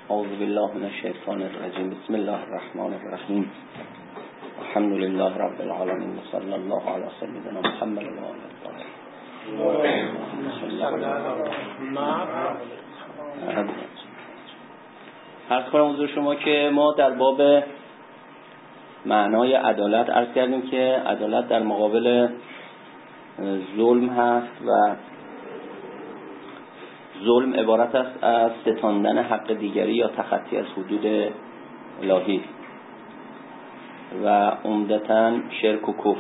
اعوذ بالله من الشیطان الرجیم. بسم الله الرحمن الرحیم. الحمد لله رب العالمین و صلی الله علی سیدنا محمد و آله الطاهرین. عرض کنم حضور شما که ما در باب معنای عدالت عرض کردیم که عدالت در مقابل ظلم هست و ظلم عبارت است از ستاندن حق دیگری یا تخطی از حدود الهی و عمدتاً شرک و کفر.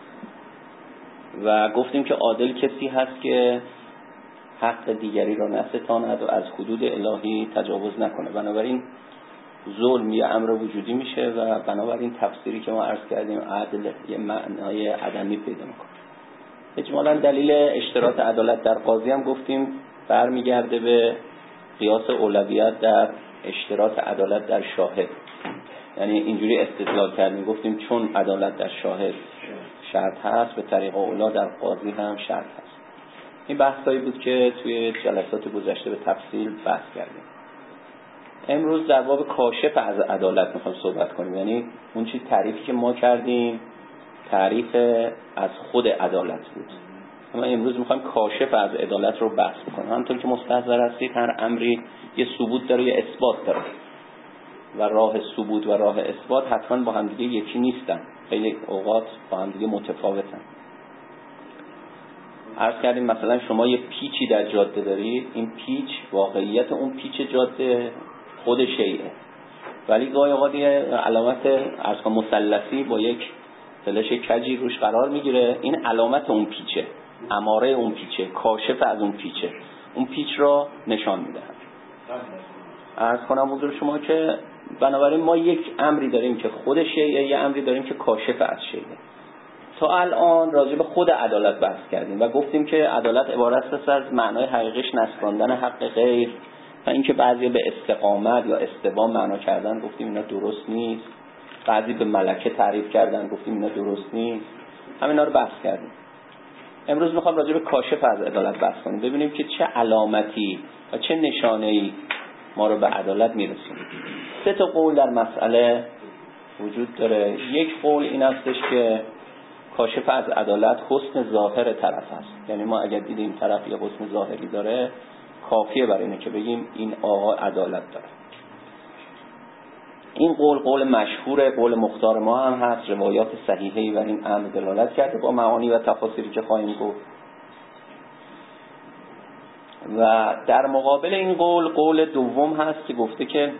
و گفتیم که عادل کسی هست که حق دیگری را نستاند و از حدود الهی تجاوز نکنه. بنابراین ظلم یه امر وجودی میشه و بنابراین تفسیری که ما عرض کردیم عدل یه معنای عدمی پیدا میکنه. اجمالاً دلیل اشتراط عدالت در قاضی هم گفتیم برمیگرده به قیاس اولویت در اشتراط عدالت در شاهد. یعنی اینجوری استدلال کردیم، گفتیم چون عدالت در شاهد شرط هست به طریق اولا در قاضی هم شرط هست. این بحثایی بود که توی جلسات گذشته به تفصیل بحث کردیم. امروز در باب کاشف از عدالت میخوایم صحبت کنیم. یعنی اون چیز تعریفی که ما کردیم تعریف از خود عدالت بود، اما امروز میخوایم کاشف از عدالت رو بحث بکنیم. همونطور که مستحضر هستید هر امری یه ثبوت داره یه اثبات داره و راه ثبوت و راه اثبات حتما با هم دیگه یکی نیستن، خیلی اوقات با هم دیگه متفاوتن. عرض کردیم مثلا شما یه پیچی در جاده دارید، این پیچ واقعیت اون پیچ جاده خود شیئه، ولی گاهی اوقات یه علامت عرض کنم مثلثی با یک فلش کجی روش قرار میگیره، این علامت اون پیچه، اماره اون پیچه، کاشف از اون پیچه، اون پیچ را نشان میده. عرض کنم حضور شما که بنابراین ما یک امری داریم که خود شیئه، یه امری داریم که کاشف از شیئه. تا الان راجع به خود عدالت بحث کردیم و گفتیم که عدالت عبارت است از معنای حقیقیش نسپاندن حق غیر و اینکه بعضی به استقامت یا استوا معنا کردن، گفتیم اینا درست نیست. بعضی به ملکه تعریف کردن، گفتیم اینا درست نیست. همینا رو بحث کردیم. امروز میخوام راجع به کاشف از عدالت بحث کنیم، ببینیم که چه علامتی و چه نشانه‌ای ما رو به عدالت میرسونه. 3 تا قول در مسئله وجود داره. یک قول این هستش که کاشف از عدالت حسن ظاهر طرف هست. یعنی ما اگر دیدیم طرف یه حسن ظاهری داره کافیه برای اینه که بگیم این آقا عدالت داره. این قول مشهور، قول مختار ما هم هست، روایات صحیحی بر این امر دلالت کرده با معانی و تفاسیری که خواهیم گفت. و در مقابل این قول دوم هست که گفته که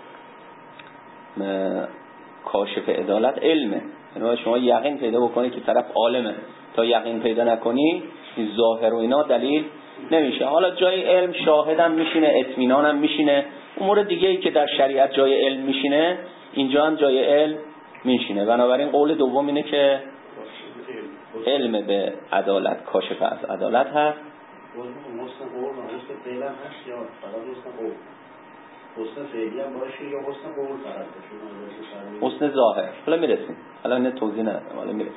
کاشف عدالت علمه. یعنی شما یقین پیدا بکنی که طرف عالمه، تا یقین پیدا نکنی این ظاهر و اینا دلیل نمیشه. حالا جای علم شاهدم میشینه، اطمینانم میشینه، امور دیگه ای که در شریعت جای علم میشینه اینجا هم جای علم میشینه. بنابراین قول دوم اینه که علم به عدالت، کاشف از عدالت هست. حسن ظاهر حالا میرسیم، حالا نه توضیح ندارم، حالا میرسیم.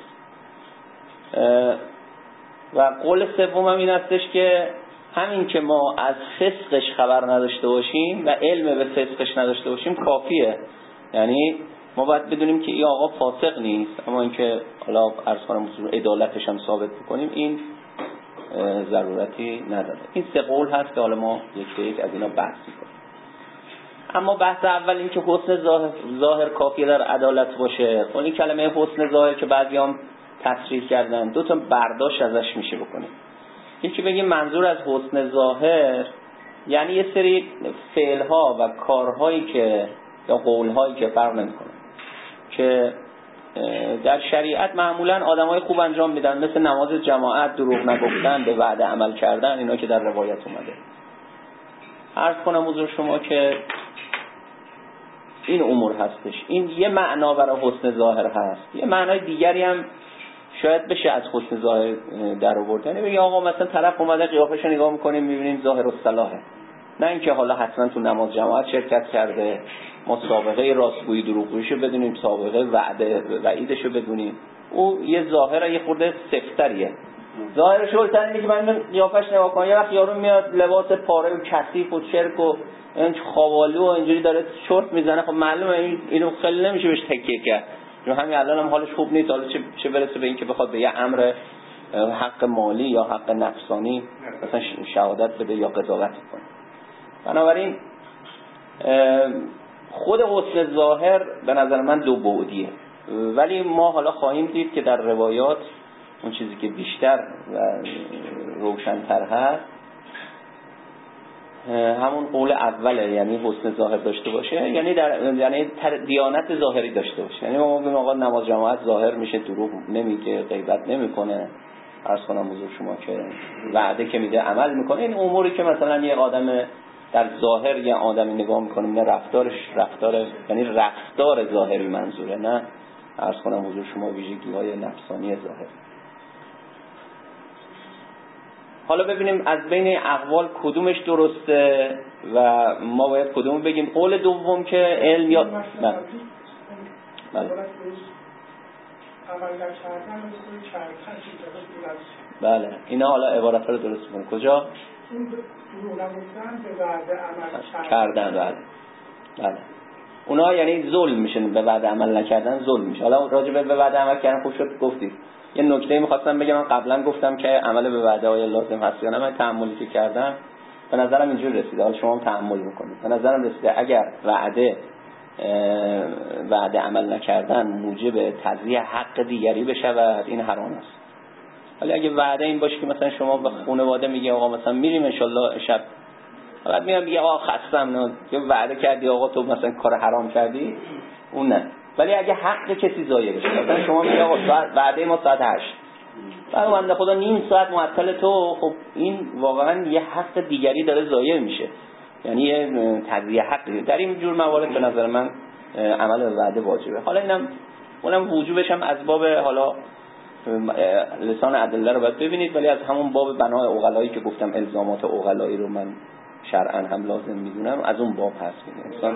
و قول سوم هم این هستش که همین که ما از فسقش خبر نداشته باشیم و علم به فسقش نداشته باشیم کافیه. یعنی ما باید بدونیم که این آقا فاسق نیست، اما اینکه حالا عرض کنم عدالتش هم ثابت بکنیم این ضرورتی نداره. این 3 قول هست که حالا ما یک به یک از اینا بحث می‌کنیم. اما بحث اول این که حسن ظاهر کافیه در عدالت باشه. اون این کلمه حسن ظاهر که بعضیام تصریح کردن 2 تا برداشت ازش میشه بکنیم. یکی بگیم منظور از حسن ظاهر یعنی یه سری فعل‌ها و کارهایی که یا قول‌هایی که فرق نمی‌کنه که در شریعت معمولاً آدمای خوب انجام میدن، مثل نماز جماعت، دروغ نگفتن، به وعده عمل کردن، اینا که در روایت اومده. عرض کنم حضور شما که این امور هستش. این یه معنا برای حسن ظاهر هست. یه معنای دیگری هم شاید بشه از حسن ظاهر در آورد. یعنی بگی آقا مثلا طرف اومده قیافش رو نگاه می‌کنیم می‌بینیم ظاهر الصلاحه، نه اینکه حالا حتما تو نماز جماعت شرکت کرده، ما سابقه راستگویی دروغگوییشو بدونیم، سابقه وعده وعیدشو بدونیم. او یه ظاهر یه خورده سفتریه. ظاهرش اولتر اینه که من قیافش نگاه کنم، یه وقت یارو میاد لباس پاره و کثیف و چرک و این خوابالو و اینجوری داره چرت میزنه، خب معلومه اینو خیلی نمیشه بهش تکیه کرد، چون همین الان هم حالش خوب نیست، حالا چه برسه به این که بخواد به یه امر حق مالی یا حق نفسانی مثلا شهادت بده یا قضاوت کنه. بنابراین خود حسن ظاهر به نظر من دو بعدیه، ولی ما حالا خواهیم دید که در روایات اون چیزی که بیشتر و روشن‌تر هست همون قول اوله، یعنی حسن ظاهر داشته باشه، یعنی دیانت ظاهری داشته باشه. یعنی ما میگیم آقا نماز جماعت ظاهر میشه، دروغ نمیگه، غیبت نمیکنه، عرض کنم حضور شما که وعده که میده عمل میکنه. این اموری که مثلا یه آدم در ظاهر یه آدمی نگاه میکنه نه رفتار یعنی رفتار ظاهری منظوره، نه عرض کنم حضور شما ویژگی‌های نفسانی ظاهر. حالا ببینیم از بین اقوال کدومش درسته و ما باید کدوم بگیم. قول دوم که علم یا نه بله اینا حالا عبارت رو درست کنیم. کجا؟ کردن. بله اونا یعنی ظلم میشن، به وعده عمل نکردن ظلم میشه. حالا راجع به وعده عمل کردن خوب شد گفتید. یه نکته می‌خواستم بگم، من قبلا گفتم که عمل به وعده های لازم هست یا نه. من تأملی که کردم به نظرم اینجوری رسیده، حالا شما هم تأمل می‌کنید. به نظرم رسیده اگر وعده عمل نکردن موجب تضییع حق دیگری بشود این حرام است. ولی اگه وعده این باشه که مثلا شما به خانواده میگی آقا مثلا میریم ان شاءالله شب، بعد میگه آقا خستم، نه که وعده کردی آقا تو مثلا کار حرام کردی، اون نه. ولی اگه حق کسی ضایع بشه، مثلا شما میگی آقا وعده ما ساعت 8، بعد بنده خدا نیم ساعت معطل تو، خب این واقعا یه حق دیگری داره ضایع میشه، یعنی یه تضییع حقی. در این جور موارد به نظر من عمل به وعده واجبه. حالا اونم وجوبش هم از باب حالا لسان ادله رو باید ببینید، ولی از همون باب بنای عقلایی که گفتم الزامات عقلایی رو من شرعاً هم لازم میدونم، از اون باب هست انسان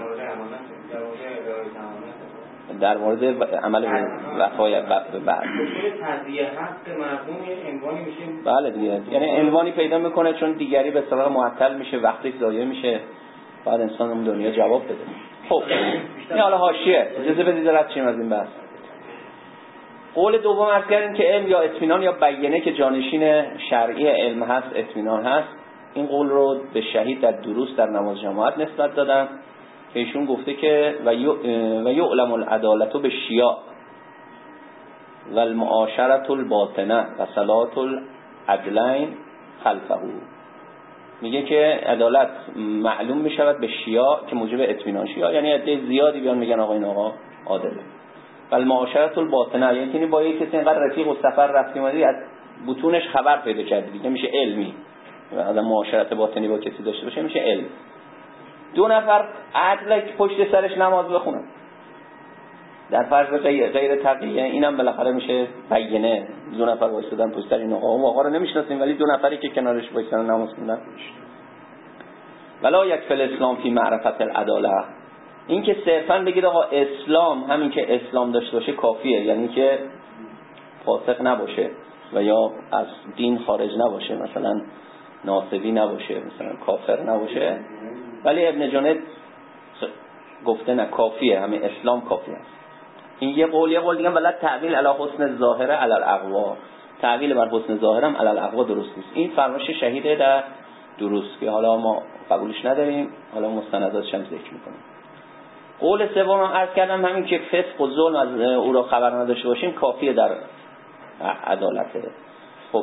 در مورد عمل وفای بعد تضییع حق مردم عنوانی میشه. بله دیگه، یعنی عنوانی پیدا میکنه چون دیگری به اصطلاح معطل میشه، وقتش ضایع میشه، بعد انسان اون دنیا جواب بده. خب این حالا حاشیه، اجازه بدید رد شیم از این بحث. قول دوم عرض کردیم که علم یا اطمینان یا بیینه که جانشین شرعی علم هست اطمینان هست. این قول رو به شهید در دروس در نماز جماعت نسبت دادن که ایشون گفته که و یعلم العدالة بالشیاع و المعاشرة الباطنه و صلاة العدلین خلفه. میگه که عدالت معلوم میشود به شیاع که موجب اطمینان. شیاع یعنی عده زیادی بیان میگن آقا این آقا عادله. و المعاشرة الباطنه یعنی با یک کسی اینقدر رفیق و سفر رفتی اومدی از بطونش خبر پیدا کردی، دیگه میشه علمی. آدم معاشرت باطنی با کسی داشته باشه میشه علم. 2 نفر عدل پشت سرش نماز بخونن در فرض غیر تقیه، اینم بالاخره میشه بیینه. 2 نفر وایسادن پشت سر این آقا رو نمیشناسیم، ولی 2 نفری که کنارش وایسادن نماز خوندن. ولا یکفی الاسلام فی معرفت العداله. این که صرفا بگید آقا اسلام همین که اسلام داشته باشه کافیه، یعنی که فاسق نباشه و یا از دین خارج نباشه، مثلا ناصبی نباشه، مثلا کافر نباشه. ولی ابن جنید گفته نه کافیه، همین اسلام کافیه. این یه قول دیگه، ولی تعویل علی حسن الظاهر علی الاقوا. تعویل بر حسن ظاهرم علی الاقوا درست نیست. این فرمایش شهیده در دروس که حالا ما قبولش نداریم، حالا مستنداتش هم ذکر میکنیم. قول سوم هم عرض کردم همین که فسق و ظلم از او را خبر نداشته باشیم کافیه در عدالته. خب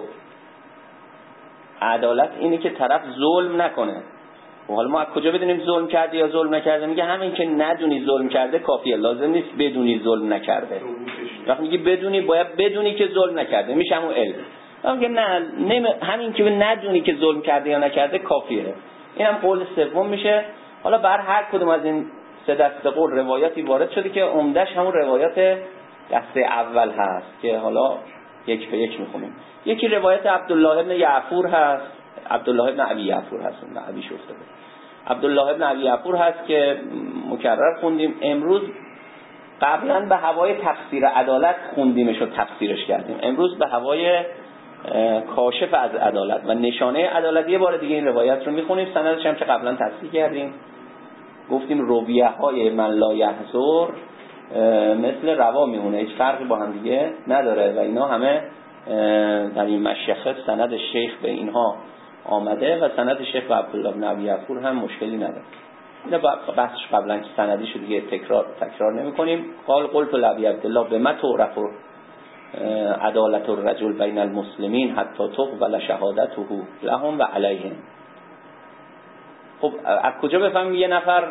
عدالت اینه که طرف ظلم نکنه. و حالا ما از کجا بدونیم ظلم کرده یا ظلم نکرده؟ میگه همین که ندونی ظلم کرده کافیه، لازم نیست بدونی ظلم نکرده. وقتی میگه بدونی، باید بدونی که ظلم نکرده، میشه همون علم. میگه نه همین که ندونی که ظلم کرده یا نکرده کافیه. اینم قول سوم میشه. حالا بر هر کدوم از این 3 دسته قول روایاتی وارد شده که عمده‌اش همون روایات دسته اول هست که حالا یک به یک میخونیم. یکی روایت عبدالله ابن یعفور هست، عبدالله ابن ابی یعفور هست، ابی شفته بود. عبدالله ابن ابی یعفور هست که مکرر خوندیم. امروز قبلا به هوای تفسیر عدالت خوندیمش و تفسیرش کردیم. امروز به هوای کاشف از عدالت و نشانه عدالت. یه بار دیگه این روایت رو میخونیم، سندش هم که قبلا تصحیح کردیم، گفتیم رویه های من لا یحضر مثل روا میمونه، هیچ فرقی با هم دیگه نداره و اینا همه در این مشیخه سند شیخ به اینها آمده و سند شیخ و عبدالله بن ابی یعفور هم مشکلی نداره. اینا بحثش قبلا که سندیشو دیگه تکرار نمی کنیم. قال قلت لابی عبدالله بما تعرف عدالت الرجل بین المسلمین حتی تقبل شهادته لهم و علیهم. خب از کجا بفهمیم یه نفر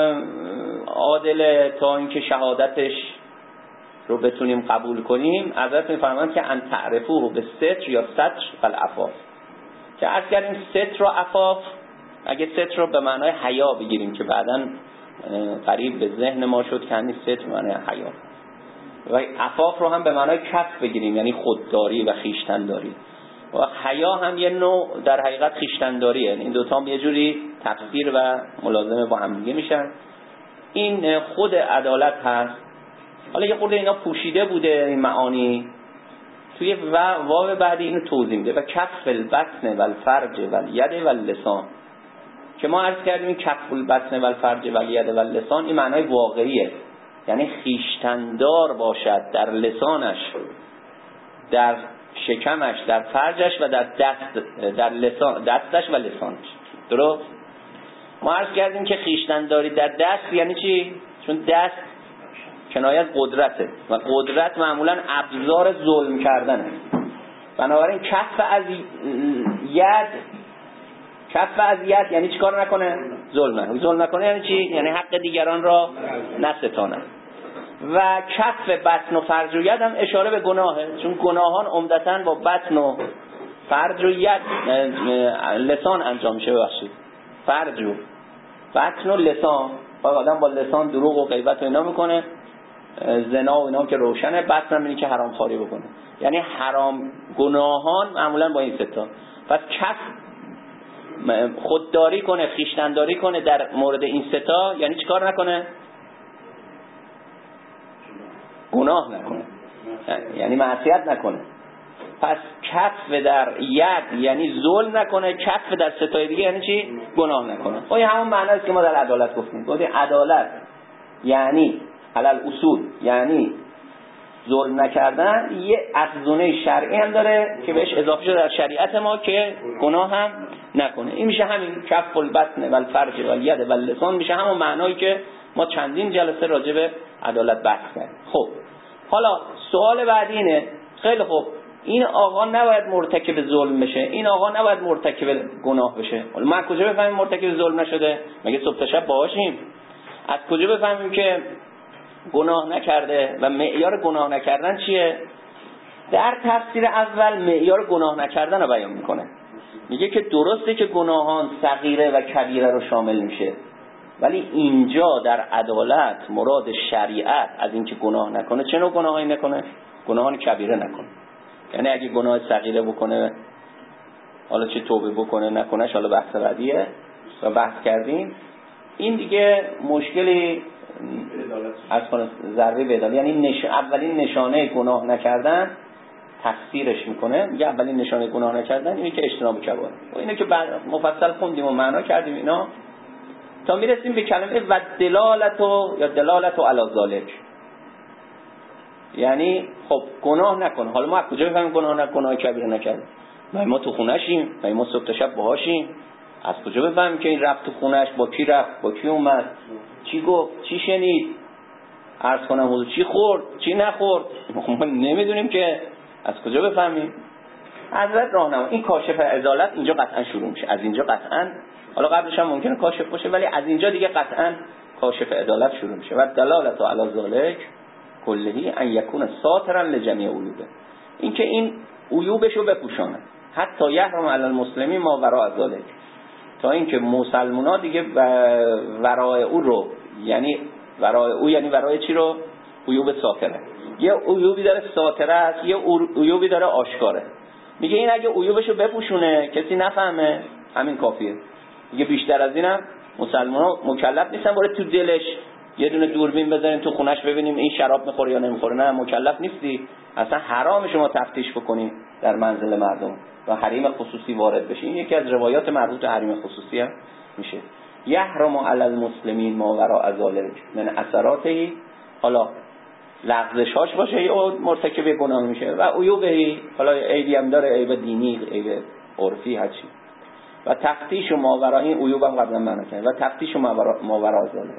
عادل تا اینکه شهادتش رو بتونیم قبول کنیم؟ حضرت میفرمایند که ان تعرفوه به ستر یا ستر و العفاف، که عرض کردیم ستر و عفاف، اگه ستر رو به معنای حیا بگیریم که بعداً قریب به ذهن ما شد که همین ستر معنای حیا، و عفاف رو هم به معنای کف بگیریم یعنی خودداری و خیشتنداری، و حیا هم یه نوع در حقیقت خیشتنداریه. این دوتا هم یه جوری تفسیر و ملازمه با هم دیگه میشن. این خود عدالت هست. حالا یه خورده اینا پوشیده بوده این معانی، توی واو بعدی اینو توضیح میده و کف البطن و الفرج و الید و اللسان، که ما عرض کردیم کف البطن و الفرج و الید و اللسان این معنای واقعیه، یعنی خیشتندار باشد در لسانش، در شکمش، در فرجش و در دستش و لسانش. درست؟ ما عرض کردیم که خیشتنداری در دست یعنی چی؟ چون دست کنایه از قدرته و قدرت معمولا ابزار ظلم کردنه. بنابراین کف از ید یعنی چی کار نکنه؟ ظلم نکنه یعنی چی؟ یعنی حق دیگران را نستانه. و کف بطن و فرج و ید هم اشاره به گناهه، چون گناهان عمدتاً با بطن و فرج و ید لسان انجام میشه. ببخشید فرج و بطن و لسان، آدم با لسان دروغ و غیبت و اینا میکنه، زنا و اینا که روشنه، بطن هم اینه که حرام خواری بکنه، یعنی حرام گناهان معمولا با این ستا. پس کف خودداری کنه، خیشتنداری کنه در مورد این ستا یعنی چیکار نکنه؟ گناه نکنه، یعنی معصیت نکنه. پس کف در ید یعنی ظلم نکنه، کف در ستای دیگه یعنی چی؟ گناه نکنه. خب این همون معنی است که ما در عدالت گفتیم. عدالت یعنی علل اصول یعنی ظلم نکردن. یه افزونه شرعی هم داره که بهش اضافه شده در شریعت ما که گناه هم نکنه. این میشه همین کف البطن و الفرج و الید و اللسان، میشه همون معنایی که ما چندین جلسه راجع به عدالت بحث کردیم. خب حالا سوال بعدی اینه، خیلی خوب این آقا نباید مرتکب ظلم بشه، این آقا نباید مرتکب گناه بشه. حالا ما کجا بفهمیم مرتکب ظلم نشده؟ مگه صبح تا شب باهاشیم؟ از کجا بفهمیم که گناه نکرده و معیار گناه نکردن چیه؟ در تفسیر اول معیار گناه نکردن رو بیان میکنه، میگه که درسته که گناهان صغیره و کبیره رو شامل میشه، ولی اینجا در عدالت مراد شریعت از اینکه گناه نکنه چه نوع گناهایی نکنه؟ گناهان کبیره نکنه. یعنی اگه گناه صغیره بکنه، حالا چه توبه بکنه نکنهش حالا بحث بعدیه و بحث کردیم. این دیگه مشکلی از کنه ضربه بدال، یعنی اولین نشانه گناه نکردن تفسیرش میکنه، میگه اولین نشانه گناه نکردن اینه که اجتناب کبائر. و اینه که بعد مفصل خوندیم و معنا کردیم اینا تا میرسیم به کلمه و دلالت یا دلالت علی ذالک، یعنی خب گناه نکن. حالا ما از کجا بفهمیم گناه نکن، گناه کبیره نکرد؟ ما تو خونه‌شیم، ما صبح تا شب باهاشیم، از کجا بفهمیم که این رفت تو خونه‌اش، با کی رفت، با کی اومد، چی گفت، چی شنید، عرض کنم حضور چی خورد، چی نخورد؟ ما نمیدونیم که از کجا بفهمیم؟ حضرت راهنما این کاشف عدالت اینجا قطعا شروع میشه، از اینجا قطعا، حالا قبلش هم ممکنه کاشف باشه ولی از اینجا دیگه قطعا کاشف عدالت شروع میشه. و دلالت علی ذالک کلهی ان یکون ساترا لجمیع عیوبه، این که این عیوبشو بپوشانه، حتی یحرم علی المسلمین ما وراء ذالک، تا اینکه مسلمونا دیگه ورای او رو، یعنی ورای او یعنی ورای چی رو؟ عیوب ساتره. یه عیوبی داره ساتره است، یه عیوبی داره آشکاره. میگه این اگه عیوبشو بپوشونه کسی نفهمه همین کافیه. میگه بیشتر از اینم مسلمان‌ها مکلف نیستن بره تو دلش یه دونه دوربین بذاریم تو خونش ببینیم این شراب میخوره یا نمیخوره. نه، مکلف نیستی، اصلا حرام شما تفتیش بکنی در منزل مردم و حریم خصوصی وارد بشی. این یکی از روایات مربوط به حریم خصوصی هم میشه. یحرم علی المسلمین ما وراء ذلک من اثراته، حالا لغزشاش باشه یا مرتکب گناه میشه، و عیوبه، حالا عیبی هم داره، عیب دینی، عیب عرفی، هر چی. و تفتیش و ماورا، این عیوب هم قبلا معنا کردیم، و تفتیش و ماورا ذلک،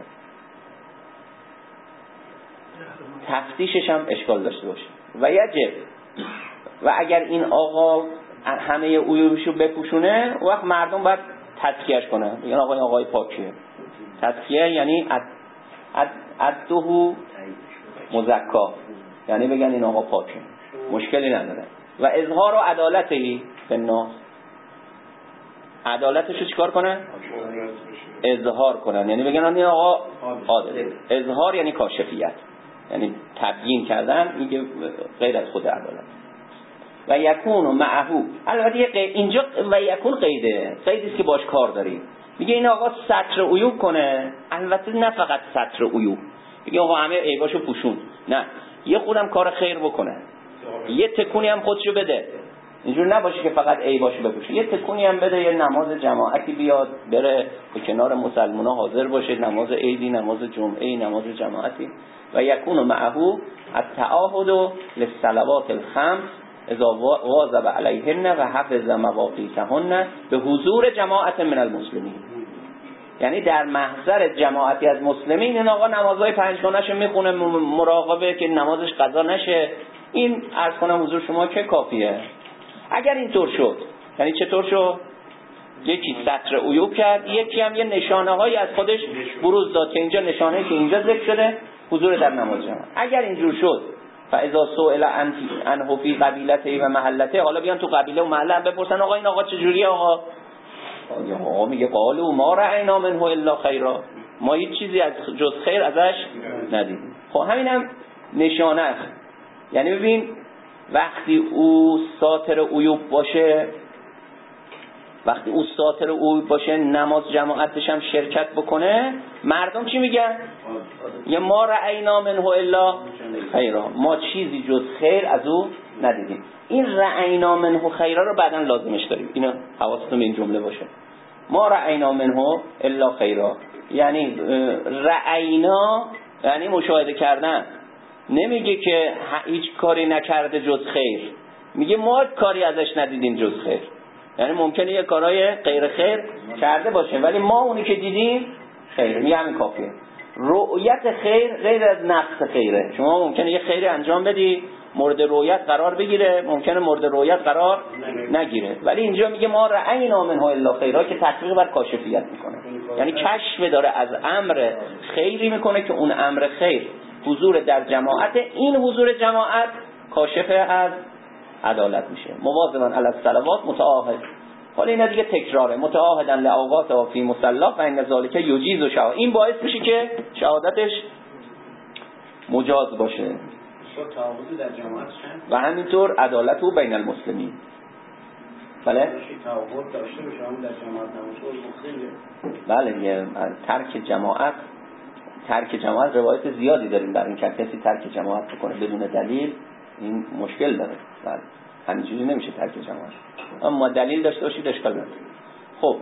تفتیشش هم اشکال داشته باشه. و یجب، و اگر این آقا همه عیوبشو بپوشونه، وقت مردم باید تزکیهش کنن، بگن آقای پاکیه. تزکیه یعنی عدده مزکا، یعنی بگن این آقا پاکه، مشکلی نداره. و اظهار و عدالتی به الناس، عدالتشو چیکار کنن؟ اظهار کنن، یعنی بگن این آقا عادله. اظهار یعنی کاشفیت، یعنی تبیین کردن، میگه غیر از خود عدالت. و یکون و معهو، البته اینجا و یکون قیده، قیدی است که باش کار داریم. میگه این آقا ستر عیوب کنه، البته نه فقط ستر عیوب، میگه آقا همه عیباشو پوشون، نه، یه خودم کار خیر بکنه، یه تکونی هم خودشو بده، اینجور نباشه که فقط عیباشو بپوشه، یه تکونی هم بده، یه نماز جماعتی بیاد بره به کنار مسلمونا حاضر باشه، نماز عیدی، نماز جمعه‌ای، نماز جماعتی. و یکون معهو التعاهد للصلوات الخمس اذا واظب علیهن و حفظ مواقیتهن به حضور جماعت من المسلمین، یعنی در محضر جماعتی از مسلمین این آقا نمازهای پنجگانه‌شو میخونه، مراقبه که نمازش قضا نشه. این عرض کنم حضور شما که کافیه. اگر اینطور شد، یعنی چطور شد؟ یکی ستر عیوب کرد، یکی هم یه نشانه‌هایی از خودش بروز داد که اینجا نشانه‌ای که اینجا ذکر شده حضور در نماز جماعت. اگر اینجور شد فاذا سئل عنه فی قبیلته و محلته، حالا بیان تو قبیله و محله بپرسن آقا این آقا چجوریه؟ آقا میگه قالوا ما رأینا منه الا خیرا، ما هیچ چیزی از جز خیر ازش ندیدیم. خب همینم نشانه است. یعنی ببین وقتی او ساتر عیوب باشه، نماز جماعتش هم شرکت بکنه، مردم چی میگن؟ یا ما رأینا منه الا خیرا، ما چیزی جز خیر از او ندیدیم. این رأینا منه خیرا رو بعداً لازمش داریم، اینو حواستون به این جمله باشه. ما رأینا منه الا خیرا، یعنی رأینا یعنی مشاهده کردن، نمیگه که هیچ کاری نکرده جز خیر، میگه ما کاری ازش ندیدیم جز خیر. یعنی ممکنه یه کارهای غیر خیر کرده باشه ولی ما اونی که دیدیم خیر، میگه همین کافیه. رؤیت خیر غیر از نقص خیره. شما ممکنه یه خیری انجام بدی مورد رؤیت قرار بگیره، ممکنه مورد رؤیت قرار نگیره، ولی اینجا میگه ما رأینا منه الا خیرا که تطبیق بر کاشفیت میکنه، یعنی کشف داره از امر خیری میکنه که اون امر خیر حضور در جماعت، این حضور جماعت کاشف از عدالت میشه. مواظبا علی الصلوات متعاهد، حالا اینا دیگه تکراره، متعاهدن لأوقات فی مصلا و ان ذالک یجیز و شهادت، این باعث میشه که شهادتش مجاز باشه. تعاهد در جماعت و همینطور عدالت و بین المسلمین. بله؟ تعاهد داشته باشه هم در جماعت نماز بله دیگه. ترک جماعت روایت زیادی داریم در این که کسی ترک جماعت بکنه بدون دلیل، این مشکل داره. بله همینجوری نمیشه ترک جماعت، اما دلیل داشته باشید اشکال نداره. خب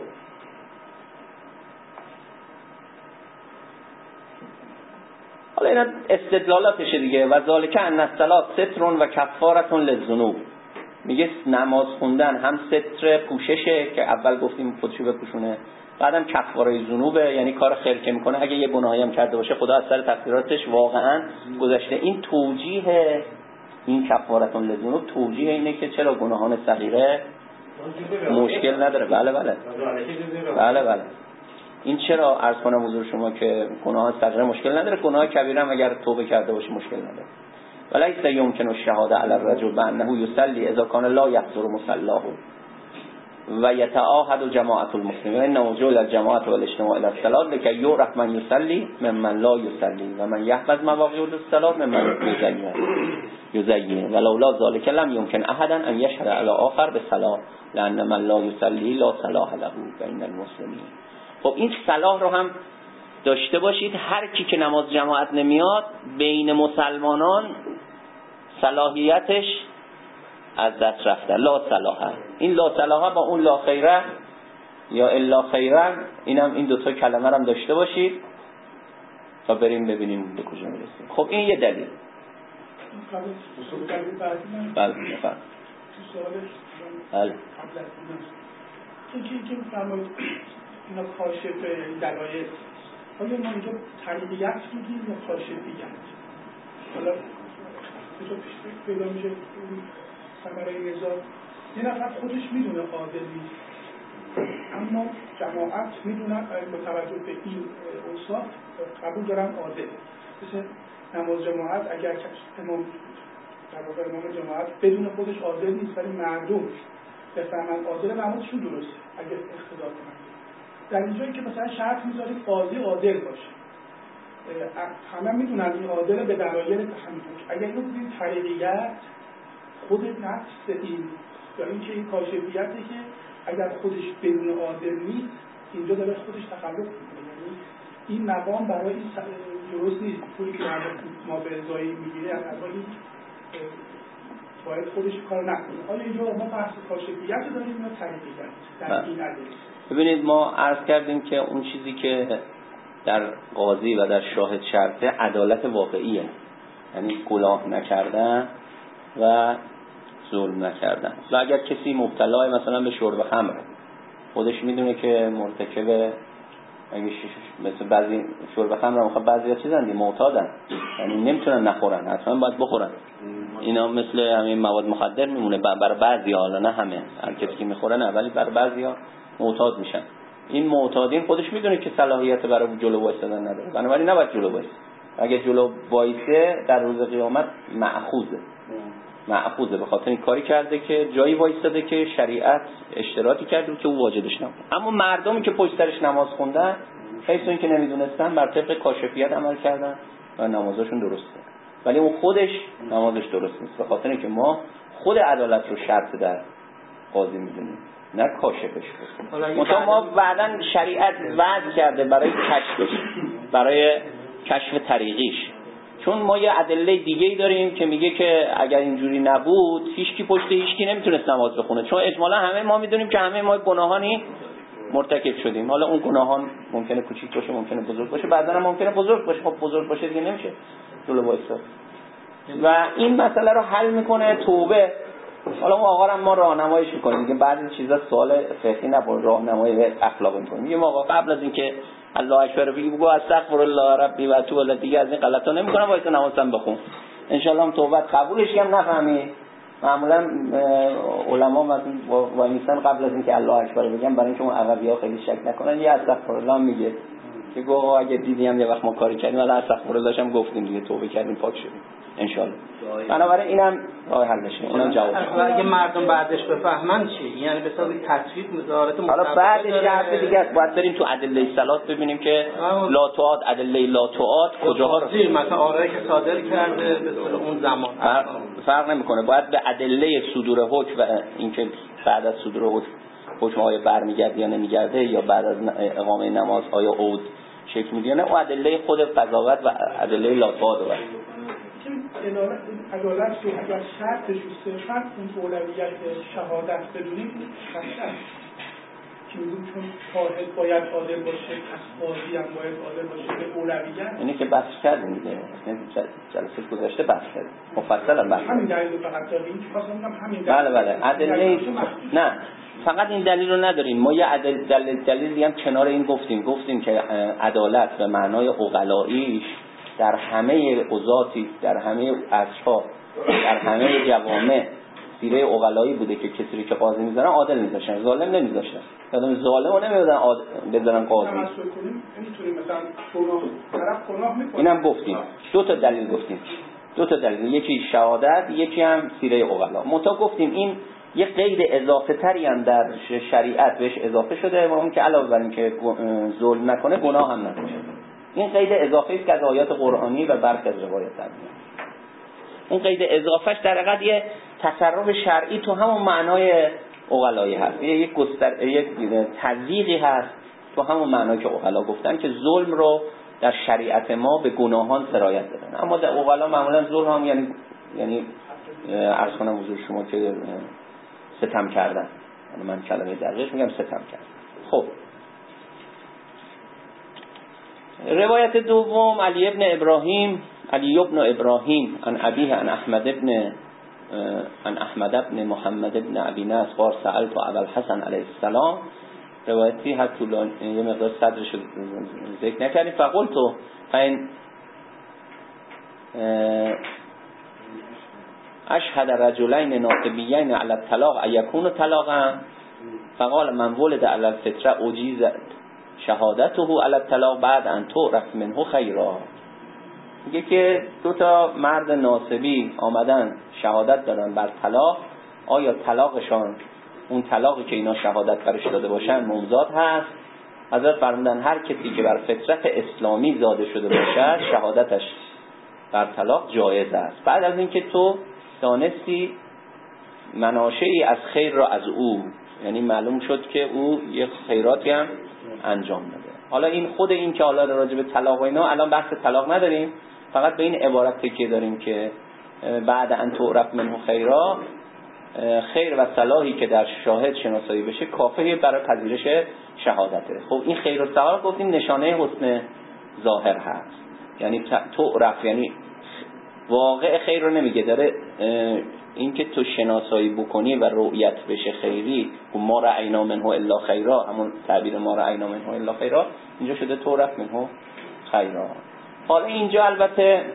حالا اینا استدلالاتشه دیگه. و ذالک ان الصلاة ستر و کفارة للذنوب، میگه نماز خوندن هم ستر پوششه که اول گفتیم خودشو بپوشونه، بعدم کفاره ذنوبه، یعنی کار خیر که میکنه اگه یه گناهی هم کرده باشه خدا از سر تقصیراتش واقعا گذشته. این توجیه این کفاره للذنوب توجیه اینه که چرا گناهان صغیره مشکل نداره. بله این چرا عرض کنم حضور شما که گناهان صغیره مشکل نداره، گناه کبیره هم اگر توبه کرده باشه مشکل نداره. ولیس یمکن الشهاده علی الرجل بانه یصلی اذا کان لا یحضر مصلاه و یتعاهد جماعت المسلمین، انه جعل الجماعه والاجتماع الى الصلاه لكي يعرف من يصلي ممن لا يصلي و من يحفظ مواقع الصلاه ممن يزين ولولا ذلك لم يمكن احدا ان يشهد على آخر بالصلاه لان من لا يصلي لا صلاح له بین المسلمین. خب این صلاح رو هم داشته باشید هر کی که نماز جماعت نمیاد بین مسلمانان صلاحیتش از دست رفته، لا صلاحه. این لا صلاحه با اون لا خیره یا الا خیره، این دوتا کلمه رو هم داشته باشید تا بریم ببینیم به کجا میرسیم. خب این یه دلیل. بله بفرمایید. بله. که فرمایید اینا کاشف دلایل، آیا ما اینجا طریقیت میگیم یا کاشفیت؟ حالا اینجا پیدا میشه ثمره نظام یه نفر خودش میدونه عادل نیست، اما جماعت میدونن با توجه به این اوصاف قبول دارن عادل. مثل نماز جماعت اگر امام در واقع امام جماعت بدون خودش عادل نیست ولی مردم بفهمن عادل، نمازشون درسته اگر اقتدا کنن. در اینجایی که مثلا شرط میذارید قاضی عادل باشه، همه میدونن این عادل به دلایل تحمیل. اگر اینو بودیم طریقیت خود نفس این یا اینکه این کاشفیته که اگر خودش بدون عادل نیست اینجا داره خودش تخلف میکنه، یعنی این مقام برای این درست نیست. پولی که ما به ازایی میگیره از اولی باید خودش کار نکنه. حالا اینجا ما بحث کاشفیت رو داریم یا طریقیت در این عدل. ببینید ما عرض کردیم که اون چیزی که در قاضی و در شاهد شرطه عدالت واقعیه، یعنی گناه نکردن و ظلم نکردن. و اگر کسی مبتلای مثلا به شرب خمر خودش میدونه که مرتکب مثل بعضی شرب خمر میخواد بعضیا چیزن دی معتادن، یعنی نمیتونن نخورن، حتما باید بخورن. اینا مثل همین مواد مخدر میمونه برای بعضیا، حالا نه همه، هر کسی که میخوره نه، ولی برای بعضیا معتاد میشن. این معتادین خودش میدونه که صلاحیت برای جلو وایسادن نداره، بنابراین نباید جلو وایسه. اگه جلو وایسه در روز قیامت مأخوذه به خاطر این کاری کرده که جایی وایساده که شریعت اشتراطی کرده که او واجبش نبود. اما مردمی که پشت سرش نماز خوندن حیث این که نمیدونستن بر طبق کاشفیت عمل کردن و نمازشون درسته، ولی اون خودش نمازش درست نیست به خاطر اینکه ما خود عدالت رو شرط در قاضی میدونیم نه کاشفش. مثلا ما بعداً شریعت وضع کرده برای کشفش، برای کشف طریقیش، چون ما یه ادله دیگه‌ای داریم که میگه که اگر اینجوری نبود هیچکی پشت هیچکی نمیتونست نماز بخونه، چون اجمالا همه ما میدونیم که همه ما گناهانی مرتکب شدیم. حالا اون گناهان ممکنه کوچیک باشه، ممکنه بزرگ باشه، بعضا هم ممکنه بزرگ باشه. خب بزرگ باشه دیگه نمیشه جلو وایساد. و این مسئله رو حل میکنه توبه. حالا اون آقا رو ما راهنماییش میکنیم دیگه، بعضی چیزا سوال فقهی نبود، راهنمایی اخلاقی میکنیم. میگم آقا قبل از اینکه الله اکبر بگو استغفر الله ربی و اتوب الیه، دیگه از این غلطا نمیکنم، وایس نمازم بخون ان شاء الله توبت قبولش هم نفهمی. معمولا علما مثلا وای میسن قبل از اینکه الله اکبر بگن برای اینکه اون عقبی‌ها خیلی شک نکنن یه استغفر الله میگه که گو آقا اگه دیدیم یه وقت ما کاری کردیم ولی استغفر الله هم گفتیم دیگه، توبه کردیم پاک شدیم ان شاء الله. بنابراین اینم راه حل میشه. اونم جواب. اگه مردم بعدش بفهمن چی؟ یعنی به حساب تطبیق وزارت حالا بعدش حرف دیگه است. باید بریم تو ادله صلات ببینیم که لا توعاد، ادله لا توعاد کجاها رو مثلا آرای که صادر کرده به طور اون زمان فرق نمیکنه. باید به ادله صدور حکم و اینکه بعد از صدور حکم آیا برمیگرده یا نمیگرده، یا بعد از اقامه نماز آیا عود شکل میگیره، نه اون ادله خود قضاوت و ادله لا توعاد رو عدالت رو اگر شرطش صرفاً اون اولویت شهادت بدونیم خطر که میگیم چون شاهد باید عادل باشه، قاضی هم باید عادل باشه به اولویت. اینی که بحث کردیم دیگه، جلسه گذشته بحث کردیم مفصلا بحث. همین دلیل رو فقط داریم که واسه اونم همین دلیل. بله ادله نه فقط این دلیل رو نداریم ما، یه دلیل دیگه هم کنار این گفتیم که عدالت به معنای عقلاییش در همه قضاتی، در همه اصحاب، در همه جوامع سیره عقلایی بوده که کسی رو که قاضی میذارن عادل میذاشتن، ظالم نمیذاشتن. آدم ظالمو نمیذارن بذارن قاضی. اینم گفتیم دو تا دلیل گفتیم، یکی شهادت، یکی هم سیره عقلا. متا گفتیم این یه قید اضافه تری هم در شریعت بهش اضافه شده و اون که علاوه بر این که ظلم نکنه گناه هم نکنه. این قید اضافه است که از آیات قرآنی و برخی از روایات میاد. اون قید اضافهش در حقیقت یه تصرف شرعی تو همون معنای عقلایی هست، یک تضییقی هست تو همون معنا که عقلا گفتن که ظلم رو در شریعت ما به گناهان سرایت دادن. اما در عقلا معمولا ظلم هم یعنی عرض کنم حضور شما که ستم کردن، یعنی من کلمه دقیقش میگم ستم کردن. خب روایت دوم علی ابن ابراهیم عن ابیه عن احمد ابن محمد ابن ابی نصر قال سألت ابا الحسن علیه السلام، روایتی هر طولانی یه مقدار صدرش ذکر نکردیم. فقلتو فین اشهد رجلین ناطبیین علی الطلاق ایکون طلاقا، فقال من ولد علی الفطره اجیز شهادته علی الطلاق بعد ان تعرف منه خیرا. میگه که دو تا مرد ناصبی آمدن شهادت دادن بر طلاق، آیا طلاقشان اون طلاقی که اینا شهادت برش داده باشن ممزاد هست؟ حضرت فرمودن هر کسی که بر فطرت اسلامی زاده شده باشد شهادتش بر طلاق جایز است، بعد از اینکه تو دانستی مناشعی از خیر را از او، یعنی معلوم شد که او یه خیراتی هم انجام داده. حالا این خود این که حالا راجع به طلاق و اینا الان بحث طلاق نداریم، فقط به این عبارت تکیه داریم که بعد ان تعرف منه خیرا، خیر و صلاحی که در شاهد شناسایی بشه کافیه برای پذیرش شهادته. خب این خیر و صلاح گفتیم نشانه حسن ظاهر هست، یعنی تعرف یعنی واقع خیر رو نمیگه، داره این که تو شناسایی بکنی و رؤیت بشه خیری، ما رأینا منه الا خیرا، همون تعبیر ما رأینا منه الا خیرا اینجا شده تعرف منه خیرا. حالا اینجا البته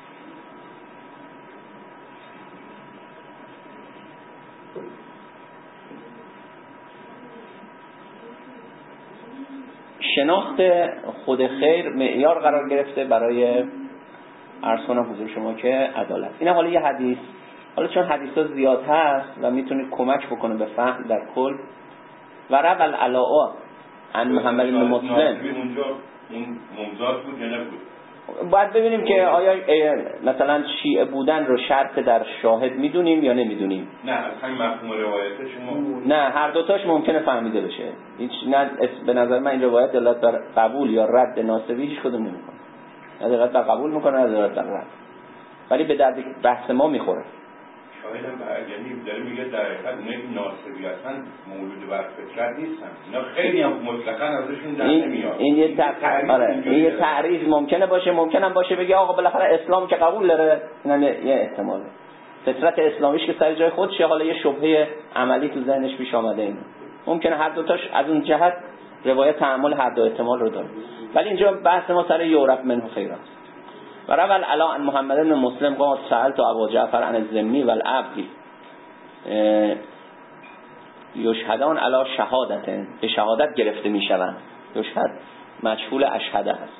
شناخت خود خیر معیار قرار گرفته برای عرض کنم حضور شما که عدالت. این حالا یه حدیث، حالا چون حدیثا زیاد هست و میتونه کمک بکنه به فهم در کل. و روى العلاء عن محمد بن مسلم، اونجا این ممزاد بود یا نبود؟ باید ببینیم که آیا مثلا شیعه بودن رو شرط در شاهد میدونیم یا نمیدونیم. نه از همین مفهوم روایت شما نه هر دوتاش ممکنه فهمیده بشه. هیچ نه به نظر من این روایت دلالت بر قبول یا رد ناصبی هیچ کدوم نمیکنه. نه دلالت بر قبول میکنه نه دلالت بر رد، ولی به درد بحث ما میخوره. شاهدم یعنی داره میگه در حقیقت اونایی که ناصبی هستن مولود بر فطرت نیستن، اینا خیلی هم مطلقاً ازشون در نمیاد. این یه تعریض ممکنه باشه، ممکنه باشه بگه آقا بالاخره اسلام که قبول داره، نه یه احتماله فطرت اسلامیش که سر جای خودشه، حالا یه شبهه عملی تو ذهنش پیش آمده. این ممکنه هر دوتاش از اون جهت روایت تعامل هر دو احتمال رو داره، ولی اینجا بحث ما سر یورب منه خیرات. و روى العلاء عن محمد بن مسلم قال سألت ابا جعفر عن الذمی والعبد یشهدان علی شهادت، به شهادت گرفته میشوند. یشهد مجهول اشهده است.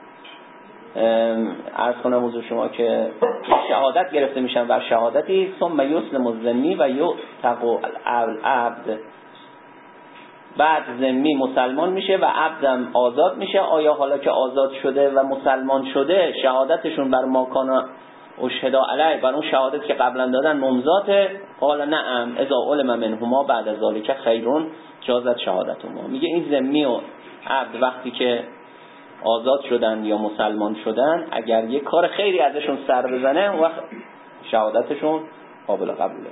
عرض کنم حضور شما که شهادت گرفته میشن بر شهادتی، ثم یسلم الذمی و یعتق العبد، بعد ذمی مسلمان میشه و عبدم آزاد میشه. آیا حالا که آزاد شده و مسلمان شده شهادتشون بر ما کان اشهدا علیه، بر اون شهادت که قبلا دادن ممزاته؟ قال نعم اذا علم منهما بعد از ذلک خیرون جازت شهادتهما. میگه این ذمی و عبد وقتی که آزاد شدن یا مسلمان شدن، اگر یه کار خیری ازشون سر بزنه اون وقت شهادتشون قابل قبوله.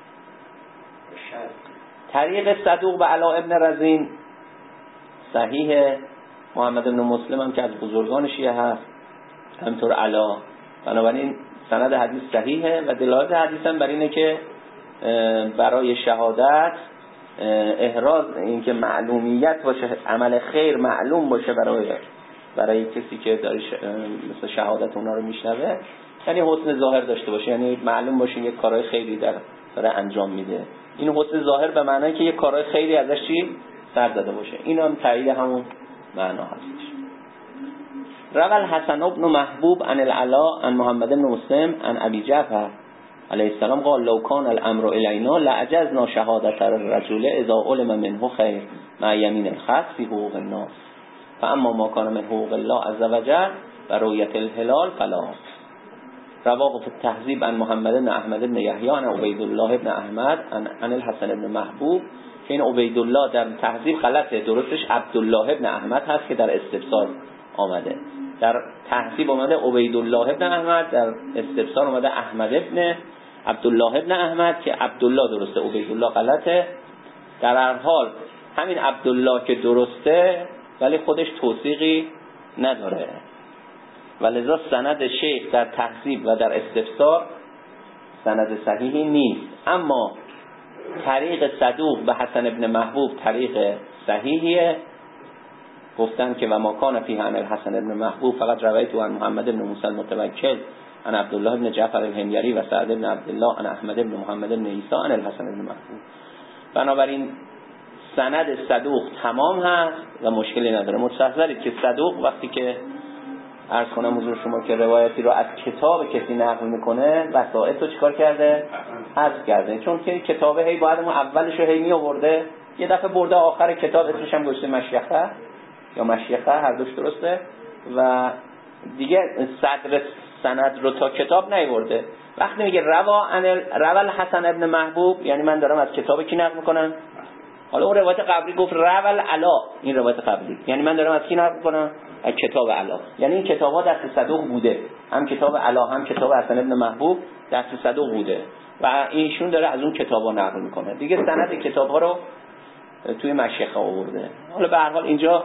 طریق صدوق به علاء ابن رزین صحیح، محمد بن مسلم هم که از بزرگان شیعه هست، همینطور علا، بنابراین سند حدیث صحیحه و دلالت حدیث هم بر اینه که برای شهادت احراز این که معلومیت باشه، عمل خیر معلوم باشه برای کسی که داره مثل شهادت اونا رو میشنوه، یعنی حسن ظاهر داشته باشه، یعنی معلوم باشه یک کارهای خیری داره انجام میده. این حسن ظاهر به معنی که یک کارهای خیری ازش چی سر زده باشه، این هم تایید همون معنا هستش. روى الحسن بن محبوب عن العلاء عن محمد بن مسلم عن ابي جعفر علیه السلام قال لو كان الامر الینا لعجزنا شهادت الرجل اذا علم منه خیر مع یمین الخص فی حقوق الناس، فاما ما كان من حقوق الله عز وجل و رؤیت الهلال فلا. رواه في التهذیب عن محمد بن احمد بن یحیی عن عبید الله بن احمد عن الحسن بن محبوب که این عبیدالله در تهذیب غلطه، درستش عبدالله ابن احمد هست که در استفسار آمده. در تهذیب آمده عبیدالله ابن احمد، در استفسار آمده احمد ابن عبدالله ابن احمد که عبدالله درسته، عبیدالله غلطه. در هر حال همین عبدالله که درسته ولی خودش توثیقی نداره، ولذا سند شیخ در تهذیب و در استفسار سند صحیحی نیست. اما طریق صدوق به حسن ابن محبوب طریق صحیحیه. گفتن که و ما کان فیه عن الحسن ابن محبوب فقط روایته عن محمد ابن موسی المتوکل عن عبدالله ابن جعفر الحميري و سعد ابن عبدالله عن احمد ابن محمد ابن عیسی عن الحسن ابن محبوب. بنابراین سند صدوق تمام هست و مشکلی نداره. مستحضرید که صدوق وقتی که عرض کنم حضور شما که روایتی رو از کتاب کسی نقل میکنه وسائط رو چیکار کرده؟ حذف کرده. چون که کتابه هی باید اون اولش رو هی می آورده، یه دفعه برده آخر کتاب اسمش هم گذاشته مشیخه یا مشیخه، هر دوش درسته، و دیگه صدر سند رو تا کتاب نیورده. وقتی میگه روال حسن ابن محبوب یعنی من دارم از کتاب کی نقل میکنم؟ حالا اون روایت قبلی گفت روال علا، این روایت قبلی یعنی من دارم از کی نقل میکنم؟ از کتاب علا. یعنی این کتاب‌ها دست صدوق بوده، هم کتاب علا هم کتاب حسن ابن محبوب دست صدوق بوده و ایشون داره از اون کتاب‌ها نقل میکنه. دیگه سند کتاب‌ها رو توی مشیخه آورده. حالا به هر حال اینجا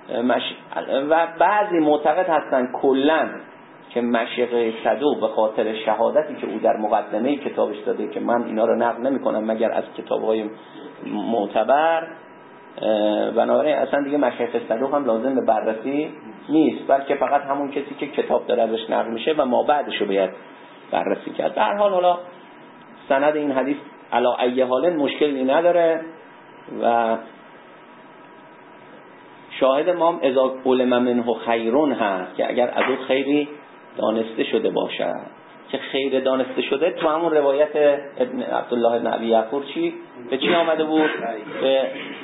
و بعضی معتقد هستن کلاً که مشیخه صدوق به خاطر شهادتی که او در مقدمه کتابش داده که من اینا رو نقل نمی‌کنم مگر از کتاب‌های معتبر، بنابراین اصلا دیگه مشیخه صدوق هم لازم به بررسی نیست، بلکه فقط همون کسی که کتاب داره ازش نقل میشه و ما بعدش رو باید بررسی کرد. به هر حال حالا سند این حدیث علی ای حال مشکلی نداره و شاهد ما هم اذا علم منه خیرون هست که اگر از او خیری دانسته شده باشد، که خیر دانسته شده تو همون روایت ابن عبدالله ابن ابی یعفور به چی آمده بود؟ به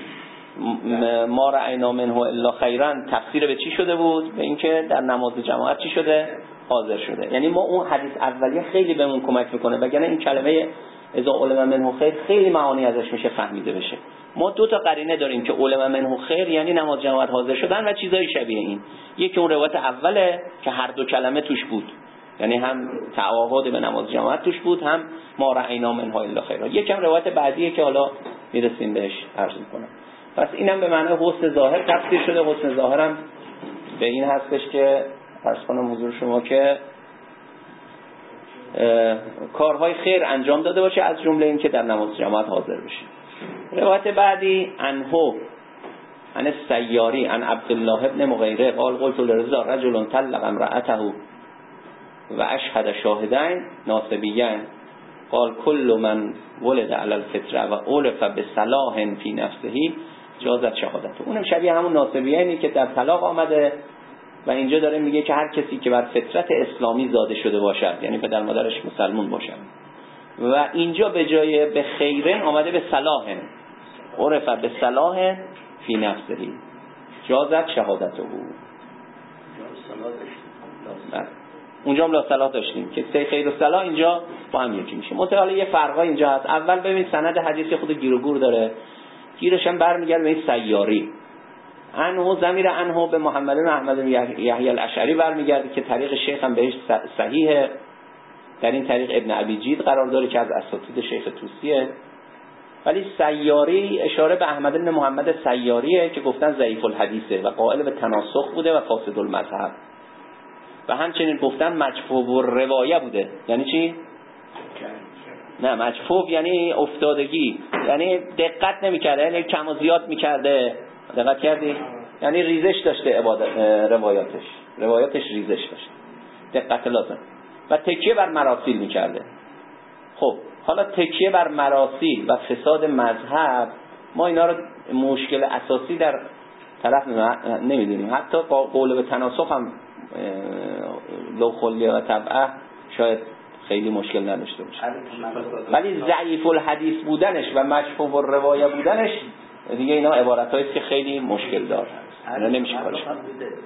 ما رأینا منه الا خیرا. تفسیر به چی شده بود؟ به اینکه در نماز جماعت چی شده؟ حاضر شده. یعنی ما اون حدیث اولیه خیلی بهمون کمک میکنه، وگرنه این کلمه اذا علم منه خیر خیلی معانی ازش میشه فهمیده بشه. ما دو تا قرینه داریم که علم منه خیر یعنی نماز جماعت حاضر شدن و چیزای شبیه این. یکی اون روایت اوله که هر دو کلمه توش بود، یعنی هم تعهد به نماز جماعت توش بود، هم ما رأینا منه الا خیرا. یکم روایت بعدیه که حالا میرسیم بهش عرض میکنم. پس اینم به معنی حسن ظاهر تفسیر شده. حسن ظاهرم به این هستش که عرض کنم حضور شما که کارهای خیر انجام داده باشه، از جمله این که در نماز جماعت حاضر بشه. روایت بعدی عنه عن السیاری عن عبدالله ابن مغیره قال قلت لرضا رجل طلق امرأته و اشهد شاهدین ناصبیین قال كل من ولد على الفطره و عرف بصلاح فی نفسه جازت شهادته. اونم شبیه همون ناصبیینی که در طلاق آمده و اینجا داره میگه که هر کسی که بر فطرت اسلامی زاده شده باشد، یعنی پدر مادرش مسلمان باشد، و اینجا به جای به خیرن آمده به صلاح، عرف به صلاح فی نفسه جازت شهادته. اونجا هم لا صلاح داشتیم که سه خیر و صلاح اینجا با هم یکی میشه. متعالی یه فرقا اینجا هست. اول ببین سند حدیث خود گیر و گور داره، گیرش هم برمیگرده به این سیاری. عنه ضمیر عنه به محمد بن احمد بن یحیی الاشعری برمیگرده که طریق شیخ هم بهش صحیحه. در این طریق ابن ابی جید قرار داره که از اساتید شیخ طوسیه، ولی سیاری اشاره به احمد بن محمد سیاریه که گفتن ضعیف الحدیثه و قائل به تناسخ بوده و فاسد المذهب، و همچنین گفتن مجفوف الروایه بوده. یعنی چی؟ نه، مجفوف یعنی افتادگی، یعنی دقت نمی‌کرده، یعنی کم و زیاد می‌کرده. دقت کردی؟ یعنی ریزش داشته روایاتش ریزش داشته، دقت لازم، و تکیه بر مراسیل می‌کرده. خب حالا تکیه بر مراسیل و فساد مذهب ما اینا رو مشکل اساسی در طرف نمی‌دونیم. حتی قول به تناسخ هم لو خلیه و طبعه شاید خیلی مشکل نداشته باشه، ولی ضعیف الحدیث بودنش و مجفوف الروایه بودنش دیگه اینا عبارتایی است که خیلی مشکل داره، اینا نمیشه کارش کرد.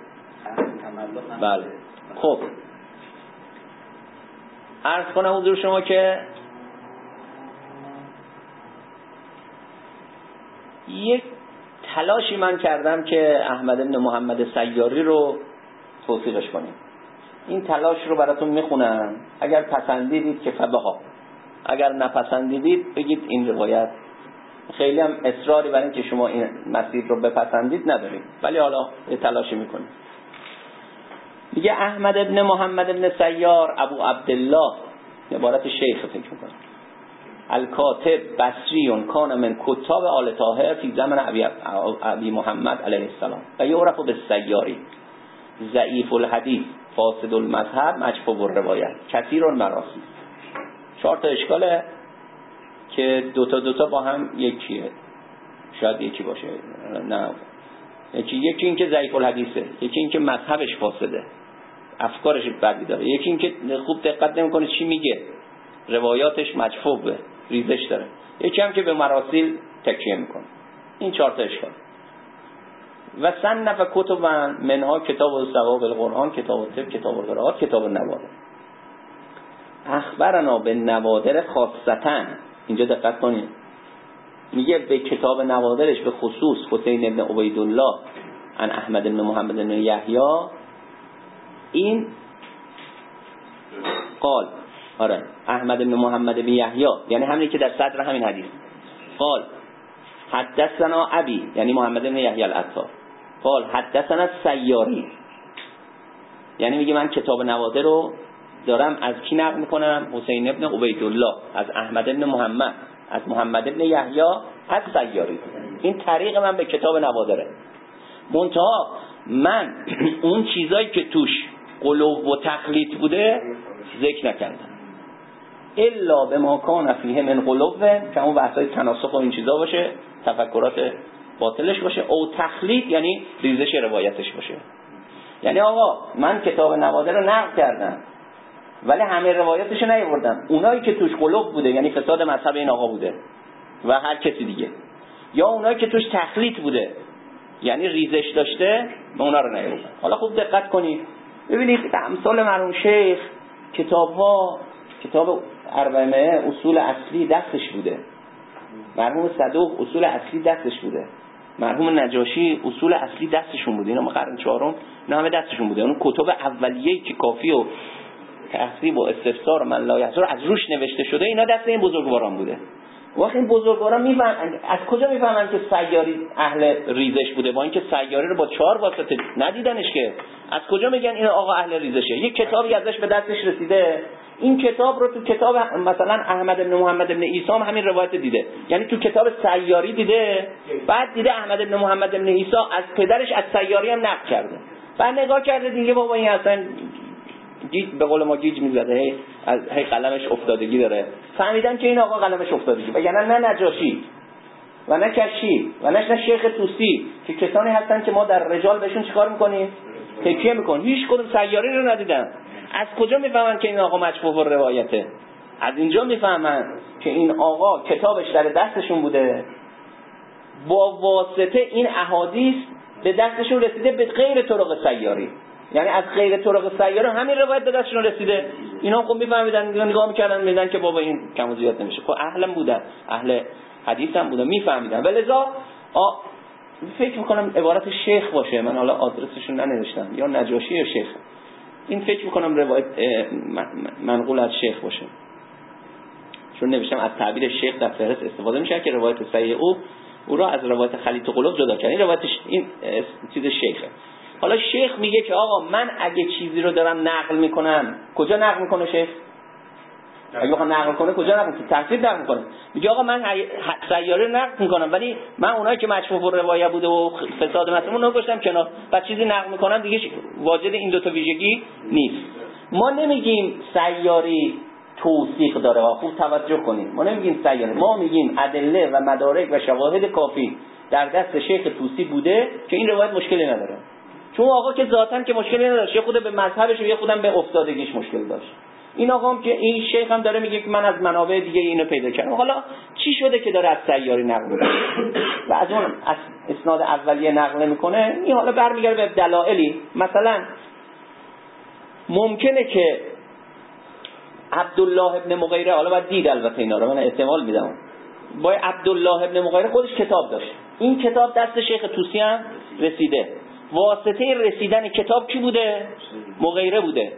بله. خب عرض کنم حضور شما که یک تلاشی من کردم که احمد بن محمد سیاری رو توثیقش کنیم. این تلاش رو براتون میخونم، اگر پسندیدید که فبها، اگر نپسندیدید بگید این روایت. خیلی هم اصراری برای اینکه شما این مسیر رو بپسندید نداریم، ولی حالا یه تلاشی میکنیم. میگه احمد بن محمد بن سیار ابو عبدالله، عبارت شیخ فکر میکنم، الکاتب بصری کان من کتاب آل طاهر فی زمن ابی محمد علیه السلام و یعرف بالسیاری، ضعیف الحدیث، فاسد المذهب، مجفوف الروایت، کثیر المراسی. 4 تا اشکاله که دوتا با هم یکیه، شاید یکی باشه، نه یکی این که ضعیف الحدیثه، یکی این که مذهبش فاسده، افکارش بدی داره، یکی این که خوب دقت نمیکنه چی میگه، روایاتش مجفوفه، ریزش داره، یکی هم که به مراسیل تکیه میکنه. این 4 تا اشکال. و صنف کتبا منها کتاب الثواب القرآن، کتاب الطب، کتاب القرآن، کتاب النوادر. اخبرنا به نوادر خاصتاً، اینجا دقت کنید، میگه به کتاب نوادرش به خصوص حسین ابن عبیدالله عن احمد بن محمد بن یحیی، این قال، آره احمد بن محمد بن یحیی یعنی همونی که در صدر همین حدیث، قال حدثنا ابی یعنی محمد بن یحیی العطار، قال حدثنا سیاری، یعنی میگه من کتاب نوادر رو دارم از کی نقل میکنم؟ حسین ابن عبیدالله از احمد ابن محمد از محمد ابن یحیی از سیاری. این طریق من به کتاب نوادره. منتها من اون چیزایی که توش قلوب و تخلیط بوده ذکر نکردم، الا به ما کان فیه من قلوب، که اون بحثای تناسخ و این چیزا باشه، تفکرات باطلش باشه، او تخلیط یعنی ریزش روایتش باشه. یعنی آقا من کتاب نوادر رو نقل کردم ولی همه روایاتشو نیاوردم، اونایی که توش قلوب بوده یعنی فساد مذهب این آقا بوده و هر کسی دیگه، یا اونایی که توش تخلیط بوده یعنی ریزش داشته، من اونا رو نیاوردم. حالا خوب دقت کنید ببینید امثال مرحوم شیخ کتاب اربعه اصول اصلی دستش بوده، مرحوم صدوق اصول اصلی دستش بوده، مرحوم نجاشی اصول اصلی دستشون بوده، اینا ما قرن 4 اینا همه دستشون بوده. اون کتب اولیه‌ای که کافی و تحصیب و استفسار و من لا یحصر از روش نوشته شده، اینا دست این بزرگواران بوده. وقتی این بزرگواران میفهمن، از کجا میفهمن که سیاری اهل ریزش بوده؟ با اینکه سیاری رو با 4 واسطه ندیدنش که، از کجا میگن این آقا اهل ریزشه؟ یک کتابی ازش به دستش رسیده، این کتاب رو تو کتاب مثلا احمد بن محمد بن عیسی هم همین روایت دیده، یعنی تو کتاب سیاری دیده، بعد دیده احمد بن محمد بن عیسی از پدرش از سیاری هم نقل کرده، بعد نگاه کرده دیگه بابا این اصلا به قول ما گیج میزده، هی قلمش افتادگی داره، فهمیدن که این آقا قلمش افتادگی، و یعنی نه نجاشی و نه کشی و نه شیخ طوسی که کسانی هستن که ما در رجال بهشون چیکار میکنیم؟ تکیه میکنیم. هیچ کدوم سیاری رو ندیدن. از کجا میفهمن که این آقا مجفوف روایته؟ از اینجا میفهمن که این آقا کتابش در دستشون بوده، با واسطه این احادیث به دستشون رسیده به غیر طرق سیاری، یعنی از غیر طرق سیاره همین روایت به دستشون رسیده. اینا خب میفهمیدن، نگاه میکردن میدن که بابا این کم و زیاد نمیشه. خب اهلم بودن، اهل حدیث هم بودن، میفهمیدن. ولذا فکر میکنم عبارت شیخ باشه، من حالا آدرسشون ننوشتم، یا نجاشی یا شیخ، این فکر میکنم روایت منقول از شیخ باشه، چون نوشتم از تعبیر شیخ در فهرست استفاده میشه که روایت صحیح او را از روایت خلیط قلوب جدا کرد. این روایتش این چیز شیخه. حالا شیخ میگه که آقا من اگه چیزی رو دارم نقل میکنم، کجا نقل میکنه شیخ؟ اگه بخوام نقل کنه کجا نقل میکنه؟ تفسیر نقل میکنه. میگه آقا من سیاره نقل میکنم ولی من اونایی که مجفوف الروایه بوده و فساد متن رو گذاشتم کنار، بعد چیزی نقل میکنم دیگه واجد این 2 تا ویژگی نیست. ما نمیگیم سیاری توثیق داره، خوب توجه کنید، ما نمیگیم سیاره، ما میگیم ادله و مدارک و شواهد کافی در دست شیخ طوسی بوده که این روایت مشکلی نداره. چون آقا که ذاتاً که مشکلی نداشت، یه خود به مذهبش و یه خودم به افتادگیش مشکل داشت. این آقا هم که این شیخ هم داره میگه که من از منابع دیگه اینو پیدا کردم. حالا چی شده که داره از سیاری نقل میکنه و از اون از اسناد اولیه نقل میکنه؟ این حالا برمیگرده به دلایلی. مثلا ممکنه که عبدالله ابن مغیره، حالا باید دید البته اینا رو، من احتمال میدم، با عبدالله ابن مغیره خودش کتاب داشت. این کتاب دست شیخ طوسی هم رسیده. واسطه رسیدن کتاب کی بوده؟ مغیره بوده.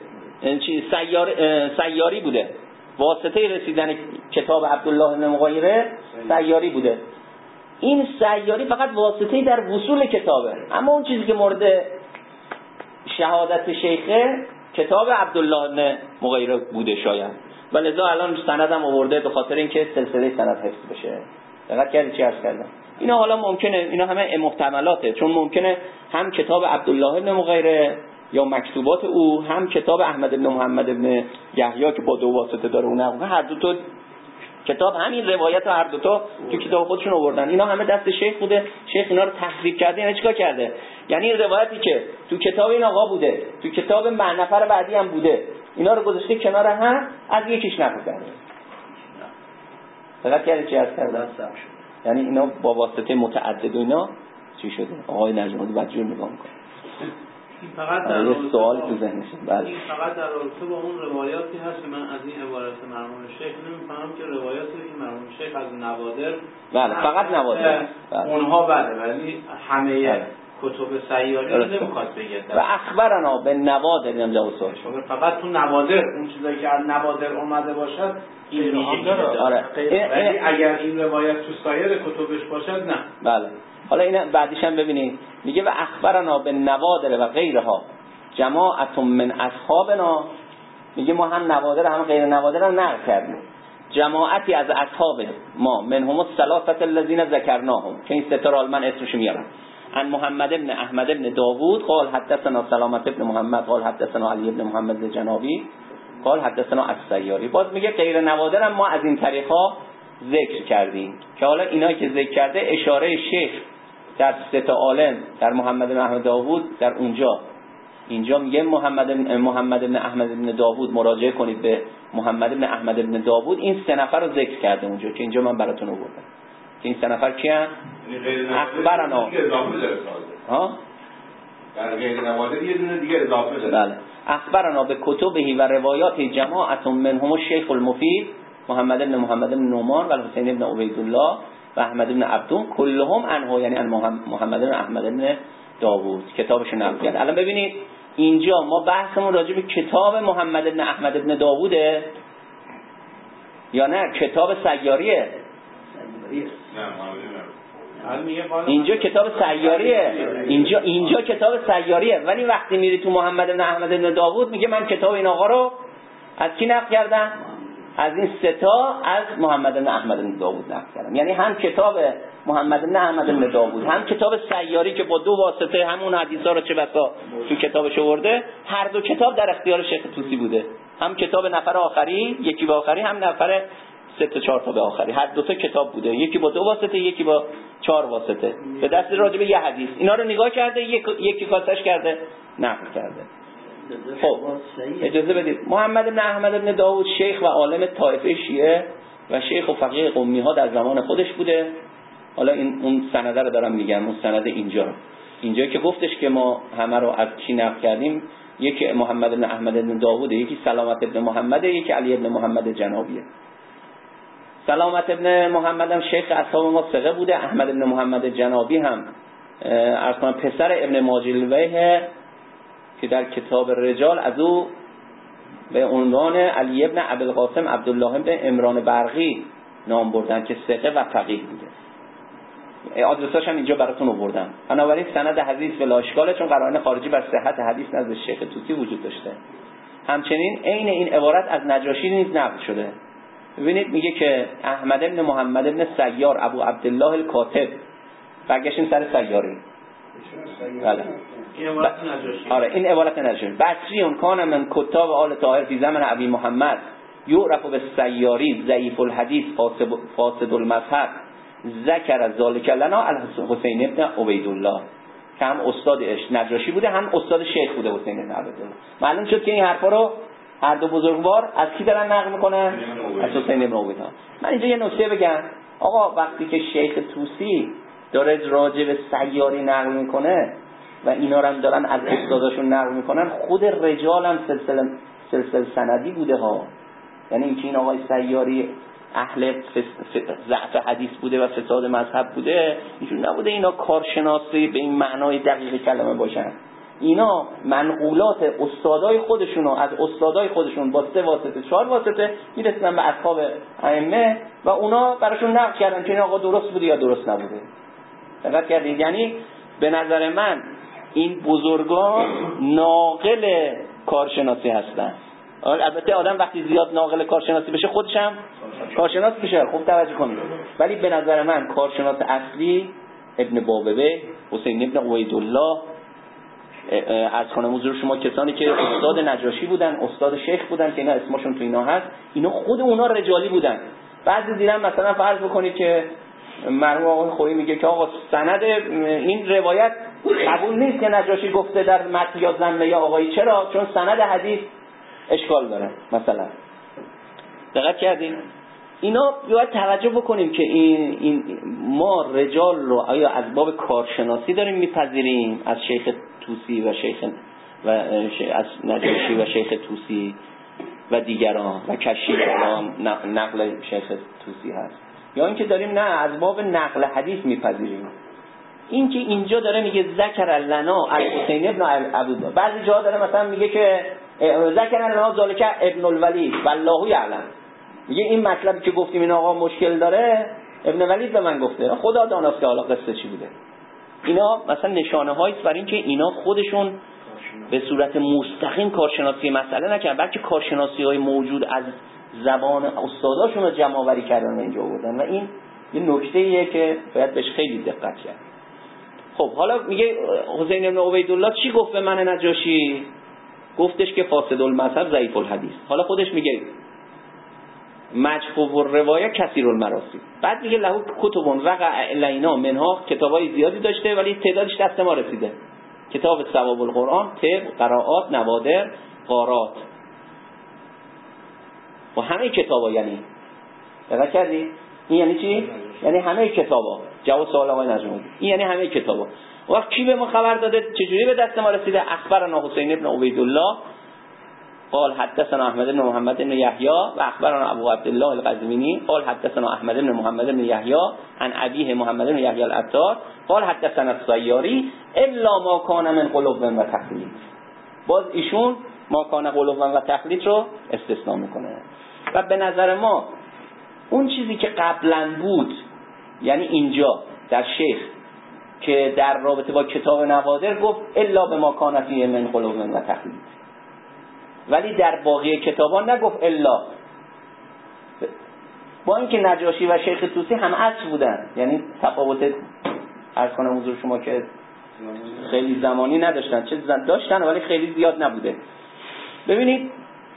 سیاری بوده. واسطه رسیدن کتاب عبدالله ابن مغیره سیاری بوده. این سیاری فقط واسطه در وصول کتابه، اما اون چیزی که مورد شهادت شیخه کتاب عبدالله ابن مغیره بوده شاید، و لذا الان سندم آورده به خاطر اینکه سلسله سند حفظ بشه. دقت کردی چی عرض کردم؟ اینا حالا ممکنه، اینا همه محتملاته، چون ممکنه هم کتاب عبدالله ابن مغیره یا مکتوبات او، هم کتاب احمد ابن محمد ابن یحیی که با دو واسطه داره اون هر دو تا کتاب همین روایت هر دو تا تو کتاب خودشون آوردن. اینا همه دست شیخ بوده. شیخ اینا رو تحریف کرده. یعنی چیکار کرده؟ یعنی این روایتی که تو کتاب این آقا بوده، تو کتاب نفر بعدی هم بوده، اینا رو گذاشته کنار هم، از یکیش نقل کرده. دقت کردید چی هست کرده؟ یعنی اینا با واسطه متعدد و اینا چی شده؟ آقای نجمانی بدجور نگاه میکنه. فقط در یه سوال تو ذهنش. بله. این فقط در رابطه با اون روایاتی هست که من از این عبارت مرحوم شیخ نمیفهمم که روایاتی که مرحوم شیخ از نوادر، بله فقط نوادر، اونها بله، ولی همه کتب سیاری رو نمیخواد بگه. و اخبرنا به نوادر هم جواب سوال. فقط تو نوادر اون چیزایی که از نوادر اومده باشد این میگه. آره. ولی اگر این روایت تو سایر کتبش باشد نه. بله. حالا اینا بعدیش هم ببینید، میگه و اخبرنا به نوادر و غیرها جماعت من اصحابنا، میگه ما هم نوادر هم غیر نوادر هم نقل کردیم. جماعتی از اصحاب ما منهم الثلاثه الذين ذکرناهم، که این سه تا من اسمش میارم. عن محمد ابن احمد ابن داوود قال حدثنا سلامت ابن محمد قال حدثنا علی ابن محمد الجنابی قال حدثنا السیاری. باز میگه غیر نوادر هم ما از این طریقا ذکر کردیم، که حالا اینا که ذکر کرده اشاره شیخ در سه تا عالم، در محمد بن احمد داوود، در اینجا میگه محمد بن احمد بن داوود، مراجعه کنید به محمد بن احمد بن داوود، این سه نفر رو ذکر کرده اونجا که اینجا من براتون آوردم که این سه نفر کیان؟ اخبرنا. ها؟ در غیر نوادر یه دونه دیگه اضافه داره. بله. اخبرنا به کتبه و روایات جماعت منهم الشیخ المفید محمد بن محمد بن نعمان و الحسین بن عبیدالله و احمد بن عبدون کلهم عنه، یعنی عن محمد بن احمد بن داوود، کتابش نقل کرد. الان ببینید اینجا ما بحثمون راجع به کتاب محمد بن احمد بن داووده یا نه کتاب سیاریه؟ اینجا کتاب سیاریه، اینجا کتاب سیاریه، ولی وقتی میری تو محمد بن احمد بن داوود میگه من کتاب این آقا رو از کی نقل کردم؟ از این سه تا از محمد بن احمد بن داوود نقل کردم. یعنی هم کتاب محمد بن احمد بن داوود، هم کتاب سیاری که با دو واسطه همون حدیثا رو چه بسا تو کتابش آورده، هر دو کتاب در اختیار شیخ طوسی بوده. هم کتاب نفر آخری، یکی به آخری، هم نفر 3 تا 4 تا به آخری، هر دو تا کتاب بوده، یکی با 2 واسطه، یکی با 4 واسطه، به دست راجع به یه حدیث. اینا رو نگاه کرده، یکی کاسش کرده، نقل کرده. خب اجازه بدید، محمد بن احمد بن داوود شیخ و عالم طایفه شیعه و شیخ و فقیه قمی ها در زمان خودش بوده. حالا اون سنده رو دارم میگم، اون سنده اینجا که گفتش که ما همه رو از چی نقل کردیم، یکی محمد بن احمد بن داوود، یکی سلامت ابن محمد، یکی علی ابن محمد جنابیه. سلامت ابن محمد هم شیخ اصحاب ما ثقه بوده. احمد ابن محمد جنابی هم ارسان پسر ابن ماجلویه که در کتاب رجال از او به عنوان علی ابن ابوالقاسم عبدالله ابن عمران برقی نام بردن که ثقه و فقیه بوده. آدرساش هم اینجا براتون آوردم. بنابراین سند حدیث بلا اشکاله، چون قرائن خارجی بر صحت حدیث نزد شیخ طوسی وجود داشته. همچنین عین این عبارت از نجاشی نیز نقل شده. ببینید میگه که احمد ابن محمد ابن سیار ابو عبدالله الکاتب، برگشتیم سر سیاری. بله. این عبارت نجاشی. آره این عبارت نجاشی. بصری کان من کتاب آل طاهر فی زمن ابی محمد یعرف بالسیاری ضعیف الحدیث فاسد المذهب ذکر ذلک لنا الحسین ابن عبیدالله، که هم استادش نجاشی بوده، هم استاد شیخ بوده حسین ابن عبیدالله. معلوم شد که این حرفا رو هر دو بزرگوار از کی دارن نقل میکنن؟ از حسین ابن عبیدالله. من اینجا یه نکته بگم. آقا وقتی که شیخ طوسی داره راجع به سیاری نقل میکنه و اینا رو هم دارن از استاداشون نقل میکنن، خود رجال هم سلسله سندی بوده ها. یعنی اینکه این آقای سیاری اهل ضعف حدیث بوده و فساد مذهب بوده، اینجور نبوده اینا کارشناسی به این معنای دقیق کلمه باشن. اینا منقولات استادای خودشونو از استادای خودشون با 3 واسطه 4 واسطه میرسن به اصحاب ائمه و اونا براشون نقل کردن که این آقا درست بوده یا درست نبوده. دقت کردید؟ یعنی به نظر من این بزرگان ناقل کارشناسی هستن. البته آدم وقتی زیاد ناقل کارشناسی بشه خودش هم کارشناس بشه، خوب توجه کنید. ولی به نظر من کارشناس اصلی ابن بابوه، حسین ابن عبیدالله، از کنم حضور شما کسانی که استاد نجاشی بودن، استاد شیخ بودن که اینا اسمشون تو اینا هست، اینا خود اونا رجالی بودن. بعضی دیدن مثلا فرض بکنید که مرحوم آقای خویی میگه که آقا سند این روایت قبول نیست که نجاشی گفته در متن یا ضمه یا آقایی. چرا؟ چون سند حدیث اشکال داره مثلا. دقت کردین؟ اینا باید توجه بکنیم که این ما رجال رو آیا از باب کارشناسی داریم میپذیریم از شیخ طوسی و از نجاشی و شیخ طوسی و دیگران و کشی نقل شیخ طوسی هست، یا اینکه داریم نه از باب نقل حدیث میپذیریم. این که اینجا داره میگه ذکر لنا الحسین ابن عبدالله، بعضی جاها داره مثلا میگه که ذکر لنا ذالک ابن الولید والله یعلم، میگه این مطلبی که گفتیم این آقا مشکل داره ابن ولید به من گفته، خدا داناست که حالا قصه چی بوده. اینا مثلا نشانه هاییست بر این که اینا خودشون به صورت مستقیم کارشناسی مسئله نکردن، بلکه کارشناسی های موجود از زبان استاداشون رو جمع آوری کردن و اینجا آوردن و این یه نکته‌ایه که باید بهش خیلی دقت کرد. خب حالا میگه حسین ابن عبیدالله چی گفت به من نجاشی؟ گفتش که فاسد المذهب ضعیف الحدیث. حالا خودش میگه مجفوف الروایه کثیر المراسی. بعد میگه له کتب وقع الینا منها، کتابای زیادی داشته ولی تعدادش دست ما رسیده. کتاب ثواب القرآن، طب، قرائات، نوادر، غارات و همه کتابا. یعنی دقت کردی؟ این یعنی چی؟ یعنی همه کتابا. جواب سوال آقای نجمی، این یعنی همه کتابا. وقت کی به ما خبر داده؟ چجوری به دست ما رسیده؟ اخبرنا حسین ابن عبیدالله قال حدثنا احمد بن محمد بن یحیی و اخبرنا ابو عبدالله القزوینی قال حدثنا احمد بن محمد بن یحیی عن ابیه محمد بن یحیی العطار قال حدثنا السیاری الا ما کان من قلوب و تخلیط. باز ایشون ما کان قلوب و تخلیط رو استثناء میکنه. و به نظر ما اون چیزی که قبلا بود، یعنی اینجا در شیخ که در رابطه با کتاب نوادر گفت الا به ما کان فیه من قلوب و تخلیط، ولی در باقی کتابان نگفت الا. با اینکه نجاشی و شیخ طوسی هم عصر بودن، یعنی تفاوت عرض کنم حضور شما که خیلی زمانی نداشتن، چه داشتن ولی خیلی زیاد نبوده. ببینید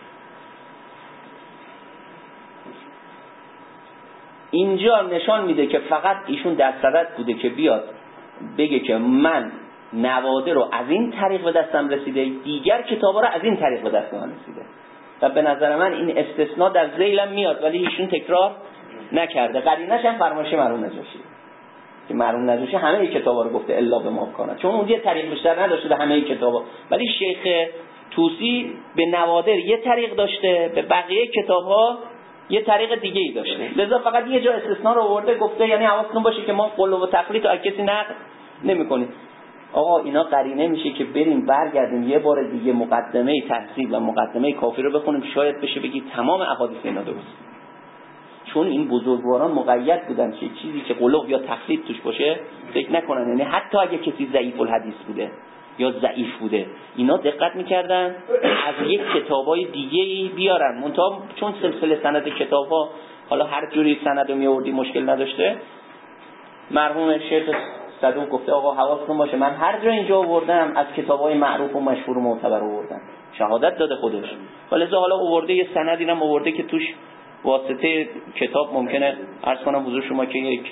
اینجا نشان میده که فقط ایشون در صدد بوده که بیاد بگه که من نوادر رو از این طریق به دستم رسیده، دیگر کتابا رو از این طریق به دست من رسیده. و به نظر من این استثناء در ذیلم میاد ولی ایشون تکرار نکرده. قرینش هم فرمایش مرحوم نجاشی که مرحوم نجاشی همه کتابا رو گفته الا به ما کنه، چون اون یه طریق بیشتر نداشته به همه کتابا، ولی شیخ طوسی به نوادر یه طریق داشته، به بقیه کتاب‌ها یه طریق دیگه ای داشته. لذا فقط یه جا استثناء رو آورده، گفته یعنی حواستون باشه که ما قلوب و تقلید رو از کسی نقل نمی‌کنیم. آقا اینا قرینه میشه که بریم برگردیم یه بار دیگه مقدمه تحصیل و مقدمه کافی رو بخونیم، شاید بشه بگی تمام احادیث اینا درست. چون این بزرگواران مقید بودن که چیزی که قلوب یا تقلید توش باشه فکر نکنن، یعنی حتی اگه کسی ضعیف الحدیث بوده یا ضعیف بوده اینا دقت میکردن از یک کتابای دیگه‌ای بیارن. منتها چون سلسله سند کتاب‌ها حالا هر جوری سند رو میآوردی مشکل نداشته، مرحوم شیخ صدوق گفته آقا حواستون باشه من هر جا اینجا آوردم از کتاب‌های معروف و مشهور و معتبر آوردم، شهادت داده خودش. ولذا حالا آورده یه سندی هم آورده که توش واسطه کتاب ممکنه عرض کنم حضور شما که یک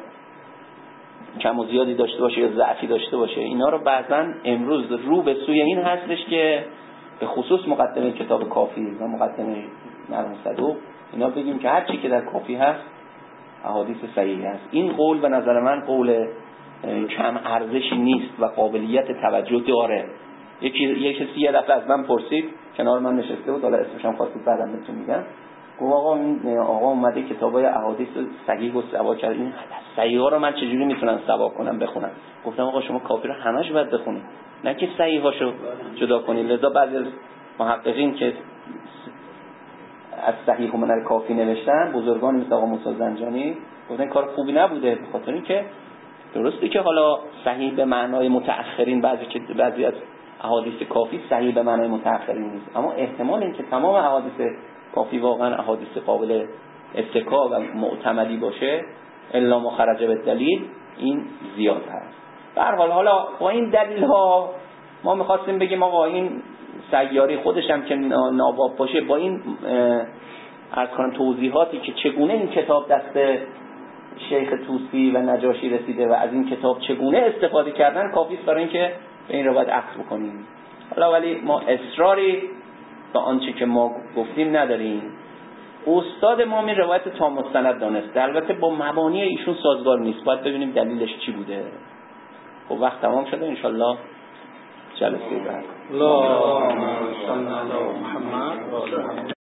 کم و زیادی داشته باشه یا ضعفی داشته باشه. اینا رو بعضا امروز رو به سوی این هستش که به خصوص مقدمه کتاب کافی و مقدمه مرحوم صدوق اینا بگیم که هر چی که در کافی هست احادیث صحیح هست. این قول به نظر من قول کم ارزشی نیست و قابلیت توجه داره. یک کسی یه دفعه از من پرسید، کنار من نشسته بود، حالا اسمش هم خواستید بعدم بهتون میگم، آقا این آقا اومده کتابای احادیث صحیح و سوا کرد، این صحیح ها رو من چجوری میتونم سوا کنم بخونم؟ گفتم آقا شما کافی رو همش باید بخونید، نه که صحیح هاشو جدا کنید. لذا بعضی از محققین که از صحیح من الکافی نوشتن، بزرگان مثل آقا موسی زنجانی، گفتن کار خوبی نبوده، به خاطر اینکه درسته که حالا صحیح به معنای متأخرین، بعضی از احادیث کافی صحیح به معنای متأخرین نیست، اما احتمال اینکه تمام احادیث کافی واقعا احادیث قابل اتکا و معتمدی باشه الا ما خرج به دلیل، این زیاد هست. به هر حال حالا با این دلیل ها ما می‌خواستیم بگیم آقا این سیاری خودش هم که ناباب باشه، با این عرض کنم توضیحاتی که چگونه این کتاب دست شیخ طوسی و نجاشی رسیده و از این کتاب چگونه استفاده کردن، کافی است برای اینکه به این روایت عکس بکنیم. حالا ولی ما اصراری به آنچه که ما گفتیم نداریم. استاد ما این روایت تا مستند دانسته، البته با مبانی ایشون سازگار نیست، باید ببینیم دلیلش چی بوده. خب وقت تمام شده، انشالله جلسه بعد. اللهم صل علی محمد و